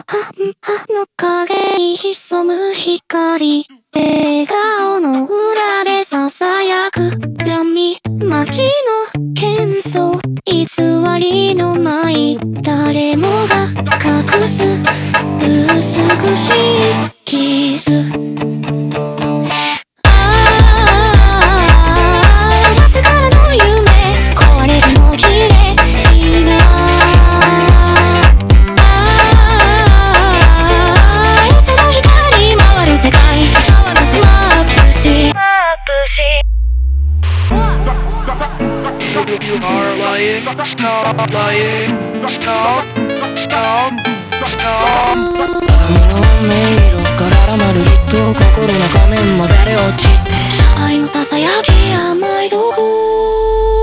の影に潜む光、笑顔の裏で囁く闇、街の喧騒、偽りのない誰もが隠す美しい傷。明日からの夢、壊れても綺麗いいな。その光回る世界、眩しい。 You are lying, stop lying, stop, stop, stop. 鏡の迷路からまるりと心の仮面まで落ちて、シャイのささやき甘い毒。